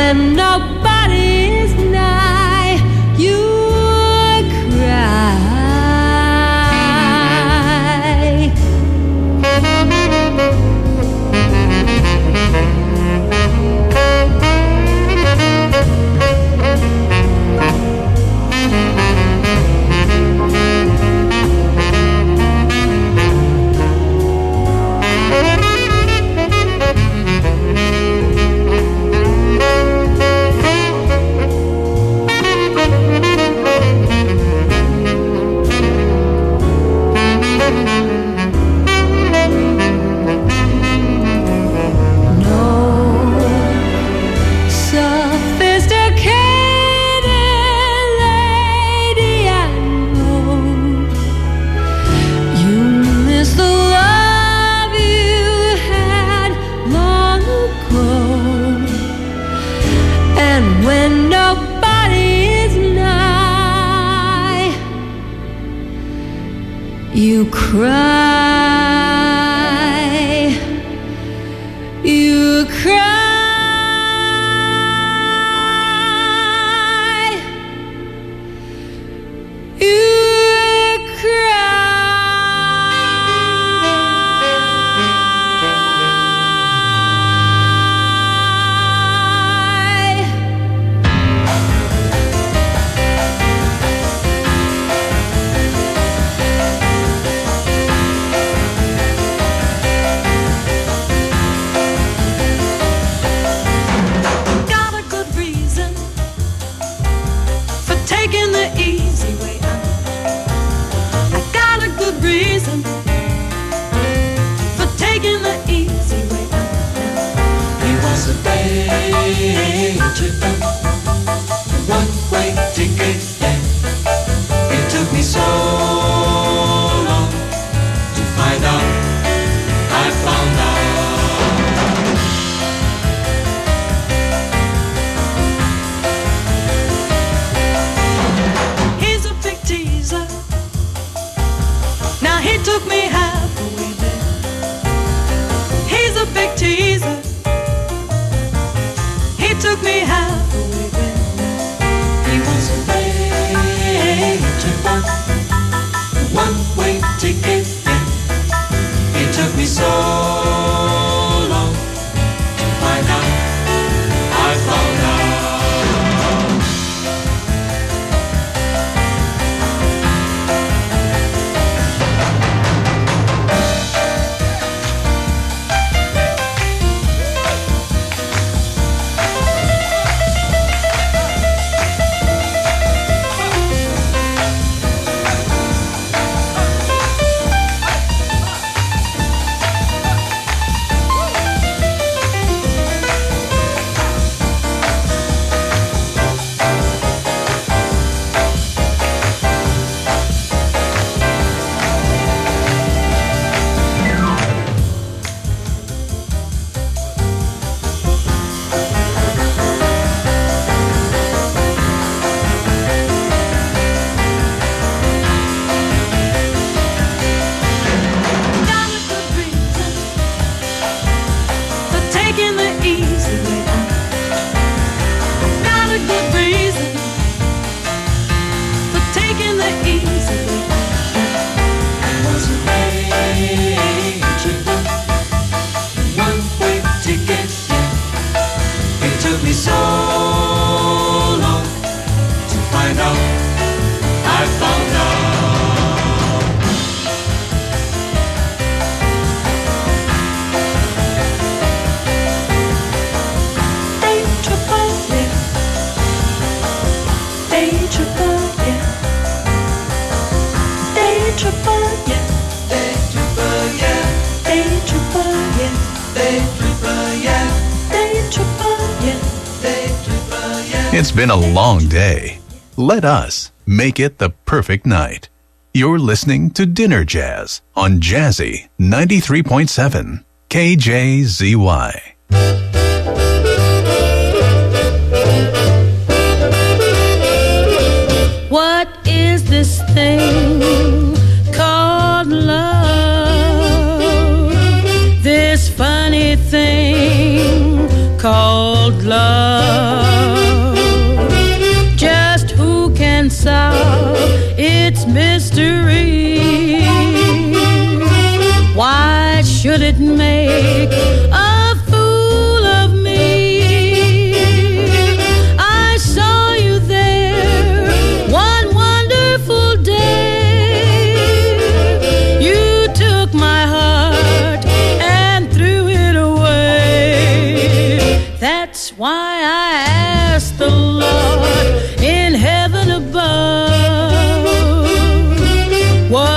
when nobody's nigh, you cry. When nobody is nigh, you cry, you cry. One-way ticket, yeah. It took me so long to find out. I found out. He's a big teaser. Now he took me halfway there. He's a big teaser. He took me halfway there. He was a major one-way ticket, yeah. It took me so long to find out. I found out. It's been a long day. Let us make it the perfect night. You're listening to Dinner Jazz on Jazzy 93.7 KJZY. What is this thing called love? This funny thing called love. mystery. Why should it make a fool of me? I saw you there one wonderful day. You took my heart and threw it away. That's why I asked the Lord in heaven above,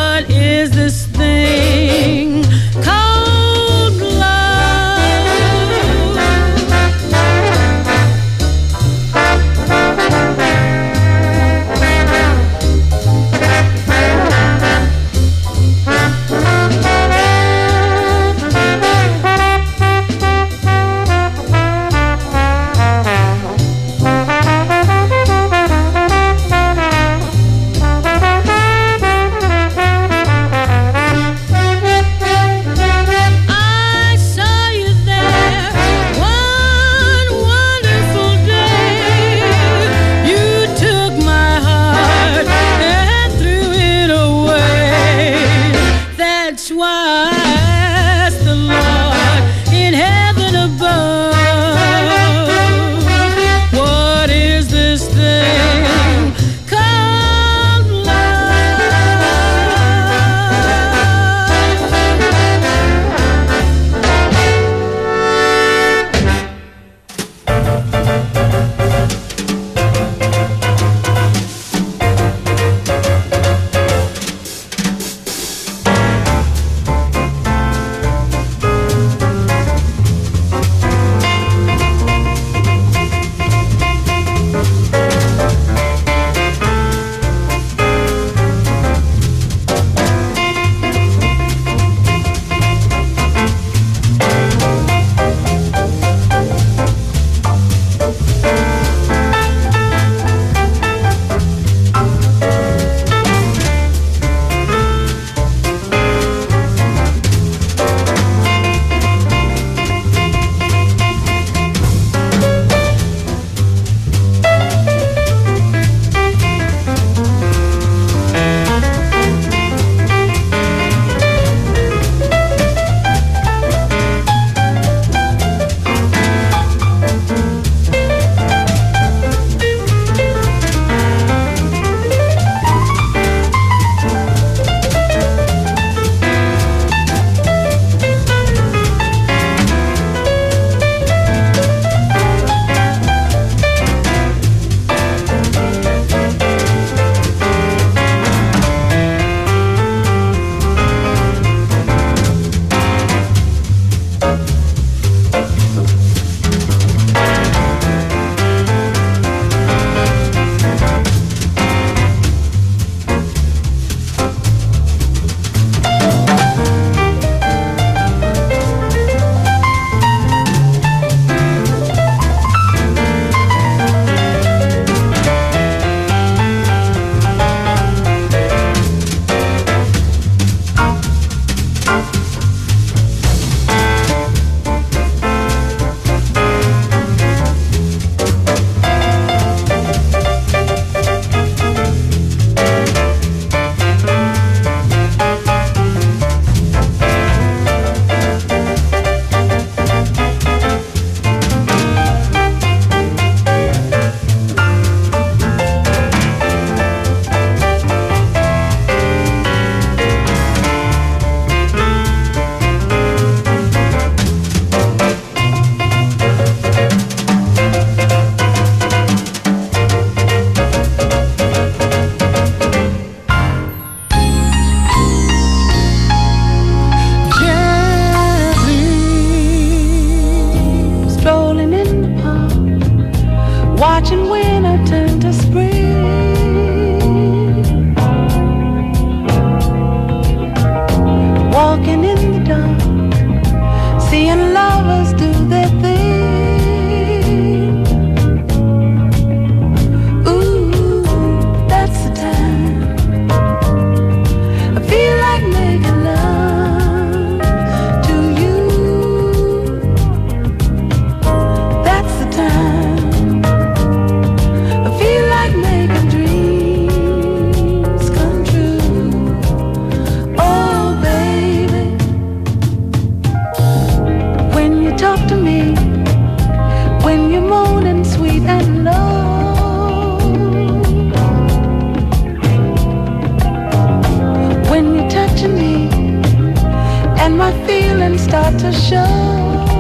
got to show.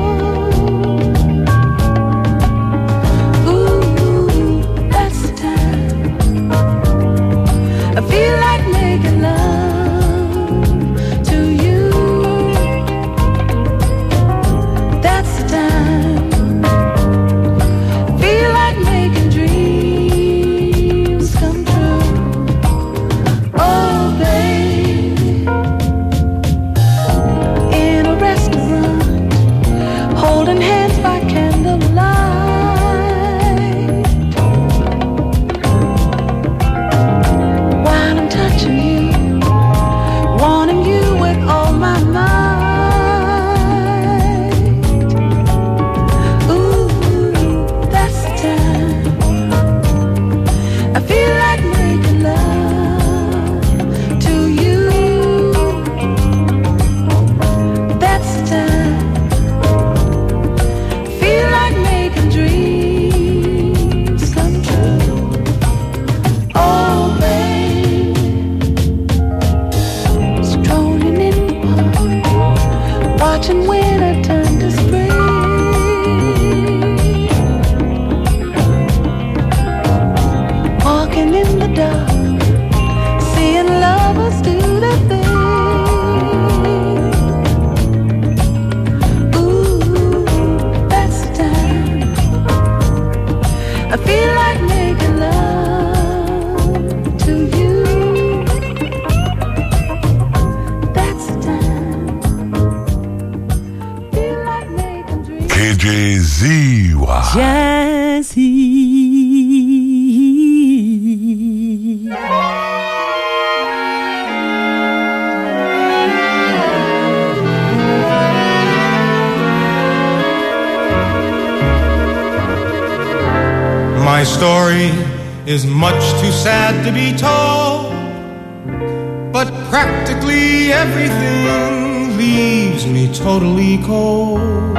Ooh, that's the time I feel like making love to you. That's the time I feel like making dreams come true. Oh, baby, in a restaurant, holding hands by candlelight, while I'm touching you, wanting you with all my might. Ooh, that's the time I feel like making love to you. That's the time I feel like making dreams come true. Oh, baby, strolling in the park, watching winter turn to spring, walking in the dark, seeing lovers do their thing. Ooh, that's the time I feel like making love to you. That's the time I feel like making dreams. KJZY. Jazzy. My story is much too sad to be told, but practically everything leaves me totally cold.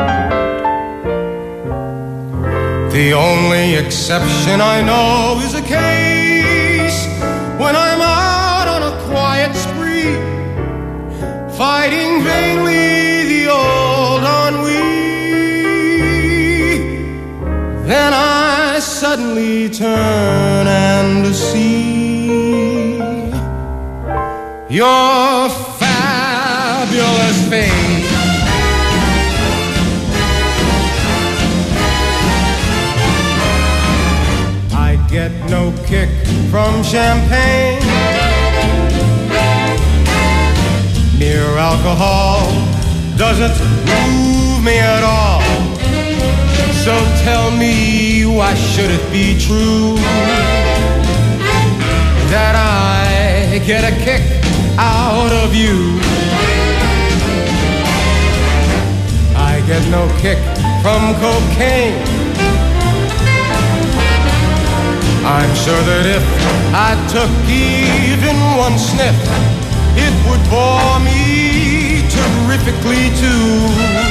The only exception I know is a case when I'm out on a quiet spree, fighting vainly the old ennui. Then I suddenly turn and see your fabulous face. I get no kick from champagne. Mere alcohol doesn't move me at all. So tell me, why should it be true that I get a kick out of you? I get no kick from cocaine. I'm sure that if I took even one sniff, it would bore me terrifically too.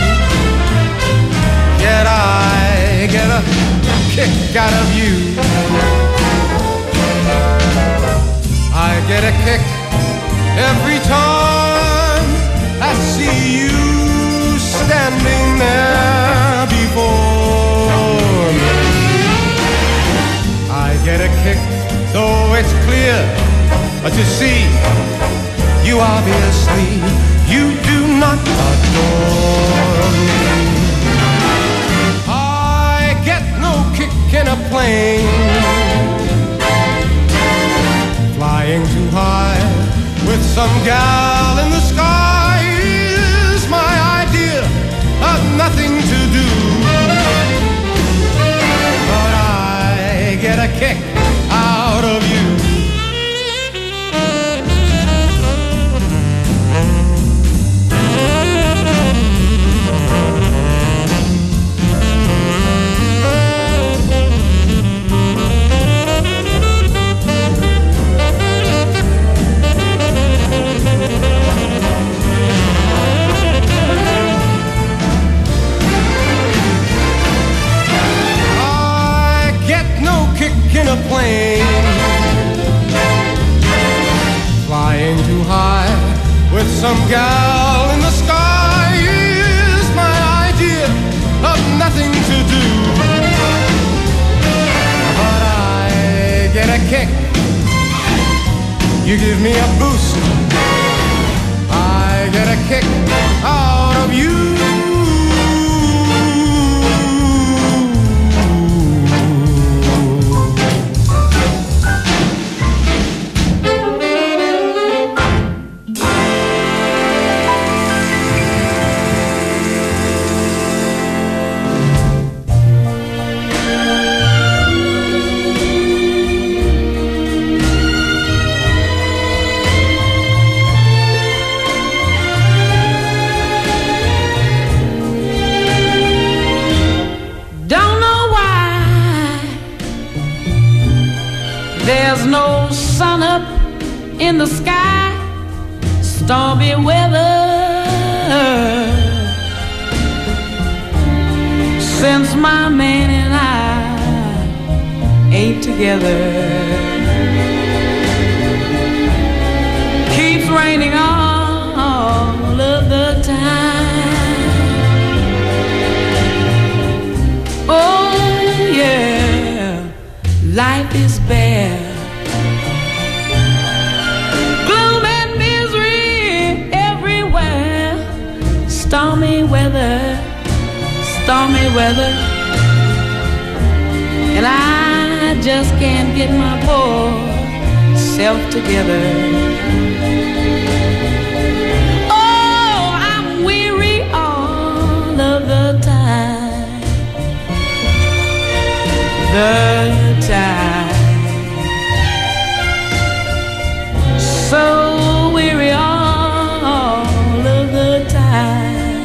Yet I get a kick out of you. I get a kick every time I see you standing there before me. I get a kick, though it's clear to see you obviously you do not adore me. In a plane, flying too high with some gal in the sky is my idea of nothing to do. But I get a kick out of you. There's no sun up in the sky, stormy weather. Since my man and I ain't together, keeps raining all of the time. Oh yeah, life is bare, gloom and misery everywhere. Stormy weather, stormy weather, and I just can't get my poor self together. Oh, I'm weary all of the time, so weary all of the time.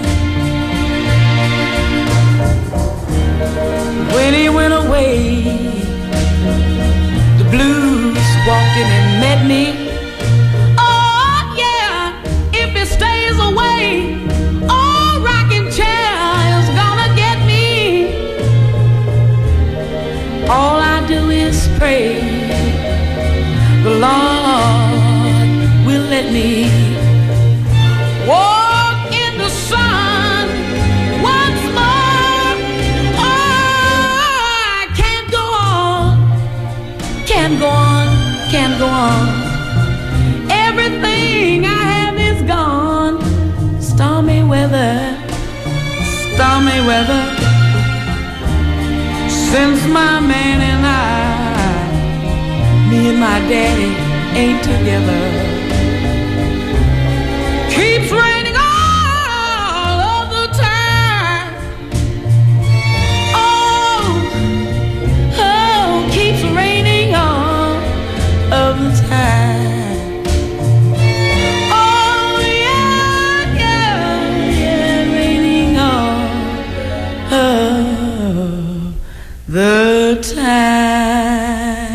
When he went away, the blues walked in and met me. Oh yeah, if he stays away, oh, rocking chair is gonna get me. All I do is pray the Lord will let me walk in the sun once more. Oh, I can't go on, can't go on, can't go on. Everything I have is gone. Stormy weather, stormy weather. Since my man and I, me and my daddy ain't together, keeps raining all of the time. Oh, oh, keeps raining all of the time. Oh yeah, yeah, yeah, raining all of the time.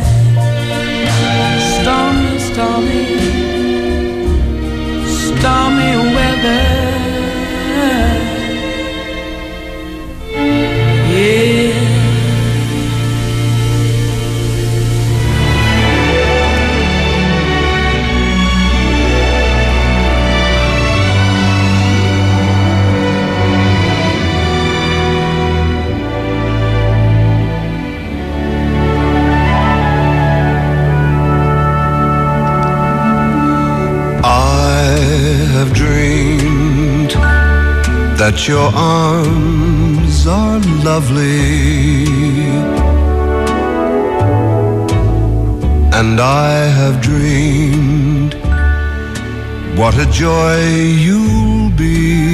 Stormy, stormy, stormy weather. Yeah. I've dreamed that your arms are lovely, and I have dreamed what a joy you'll be.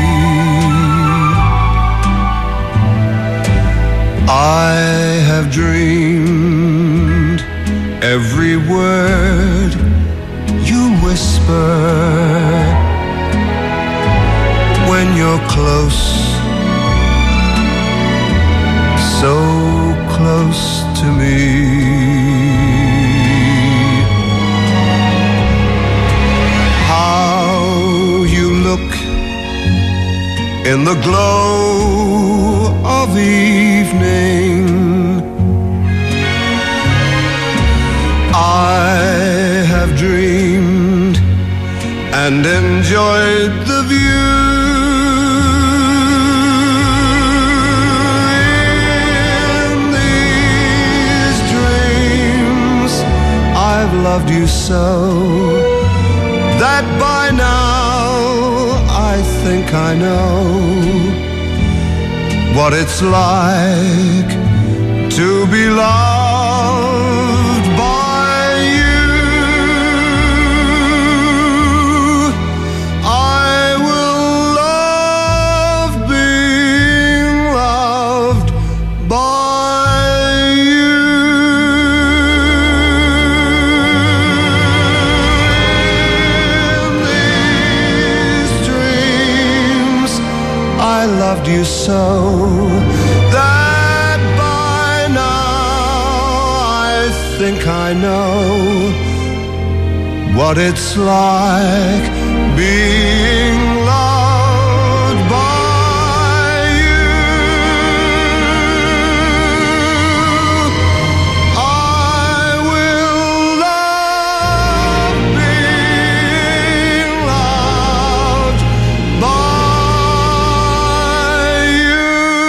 I have dreamed every word you whisper when you're close, so close to me. How you look in the glow of evening, I have dreamed and enjoyed the view. In these dreams I've loved you so that by now I think I know what it's like to be loved by you. I will love being loved by you. In these dreams I loved you so that by now I think I know what it's like being loved by you. I will love being loved by you.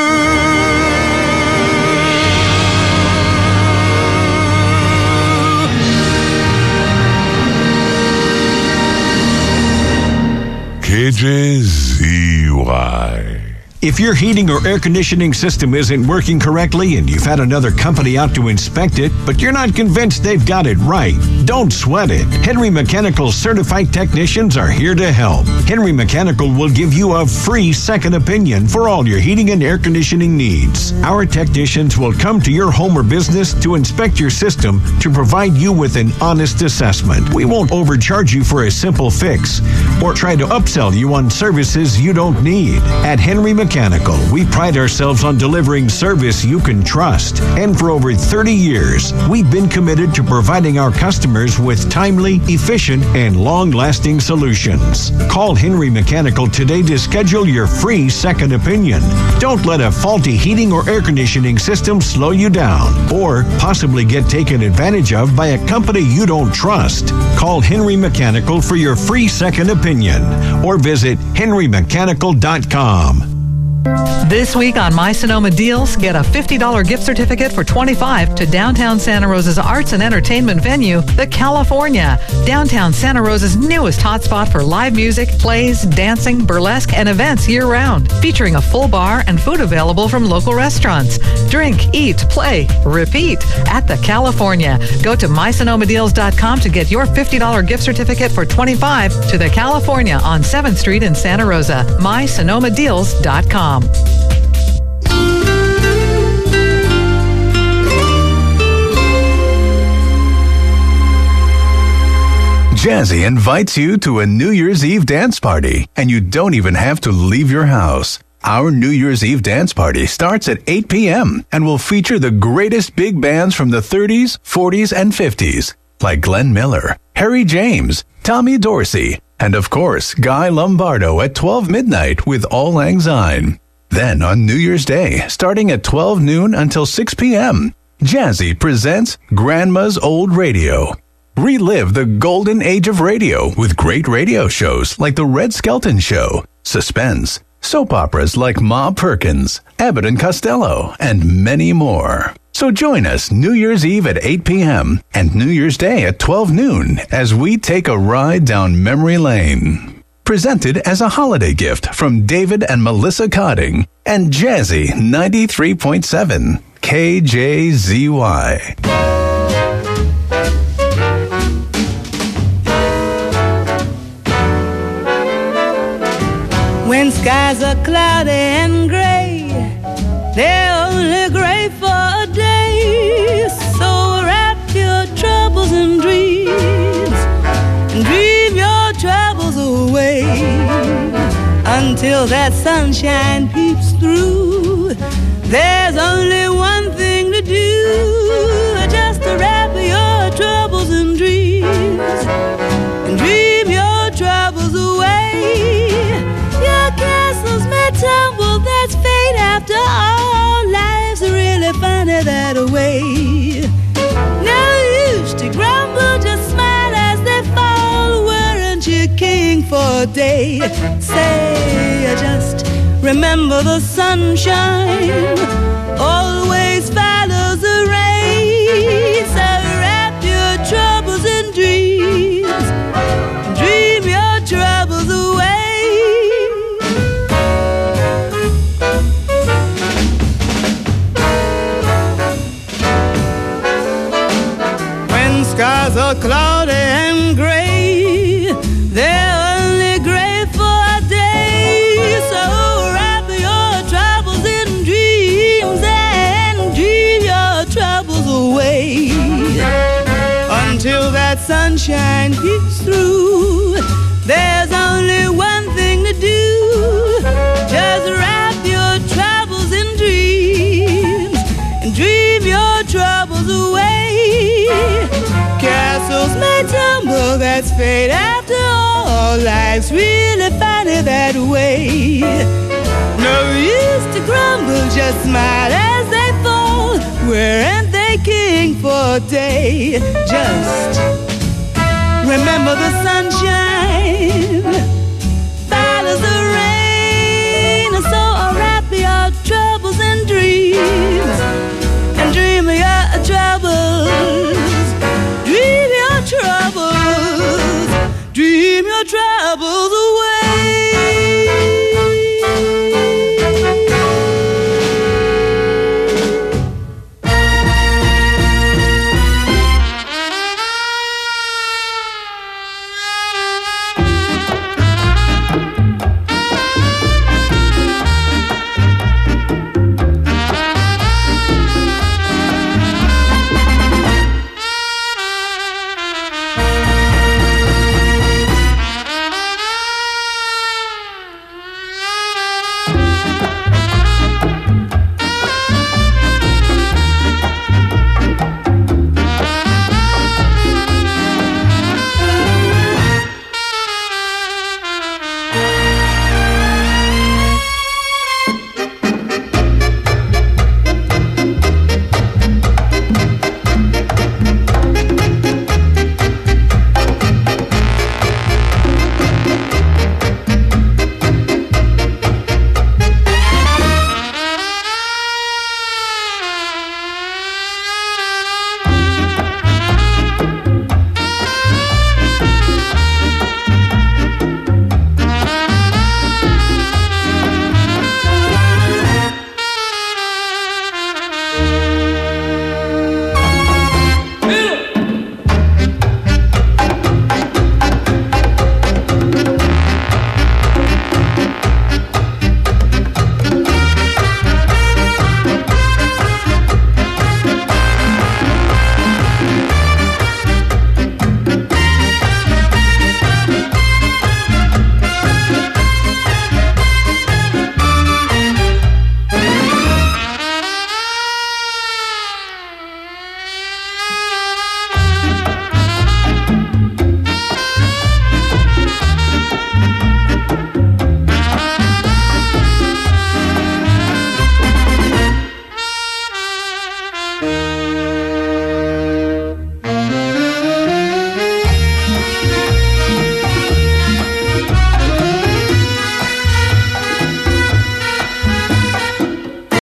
KJZY. If your heating or air conditioning system isn't working correctly and you've had another company out to inspect it, but you're not convinced they've got it right, don't sweat it. Henry Mechanical certified technicians are here to help. Henry Mechanical will give you a free second opinion for all your heating and air conditioning needs. Our technicians will come to your home or business to inspect your system to provide you with an honest assessment. We won't overcharge you for a simple fix or try to upsell you on services you don't need. At Henry Mechanical, we pride ourselves on delivering service you can trust. And for over 30 years, we've been committed to providing our customers with timely, efficient, and long-lasting solutions. Call Henry Mechanical today to schedule your free second opinion. Don't let a faulty heating or air conditioning system slow you down or possibly get taken advantage of by a company you don't trust. Call Henry Mechanical for your free second opinion or visit henrymechanical.com. This week on My Sonoma Deals, get a $50 gift certificate for $25 to downtown Santa Rosa's arts and entertainment venue, The California. Downtown Santa Rosa's newest hotspot for live music, plays, dancing, burlesque, and events year-round. Featuring a full bar and food available from local restaurants. Drink, eat, play, repeat at The California. Go to mysonomadeals.com to get your $50 gift certificate for $25 to The California on 7th Street in Santa Rosa. mysonomadeals.com. Jazzy invites you to a New Year's Eve dance party, and you don't even have to leave your house. Our New Year's Eve dance party starts at 8 p.m. and will feature the greatest big bands from the 30s, 40s, and 50s, like Glenn Miller, Harry James, Tommy Dorsey, and of course, Guy Lombardo at 12 midnight with Auld Lang Syne. Then on New Year's Day, starting at 12 noon until 6 p.m., Jazzy presents Grandma's Old Radio. Relive the golden age of radio with great radio shows like The Red Skelton Show, Suspense, soap operas like Ma Perkins, Abbott and Costello, and many more. So join us New Year's Eve at 8 p.m. and New Year's Day at 12 noon as we take a ride down memory lane. Presented as a holiday gift from David and Melissa Cotting and Jazzy 93.7 KJZY. When skies are cloudy and gray, they're only gray for a day. So wrap your troubles in dreams and dream your troubles away until that sunshine peeps through. There's only one thing to do, just to wrap your troubles in dreams and dream your troubles away. Your castles may tumble, that's fate after all. Life's really funny that way. No use to grumble, just smile as they fall. Weren't you king for a day? Say, just remember the sunshine always follows the rain. So wrap your troubles in dreams, dream your troubles away. Skies are cloudy and gray, they're only gray for a day. So wrap your troubles in dreams and dream your troubles away until that sunshine peeks through. There's only one thing to do, just wrap your troubles in dreams and dream your troubles away. that's fate after all. Life's really funny that way. No use to grumble, just smile as they fall. Weren't they king for a day? Just remember the sunshine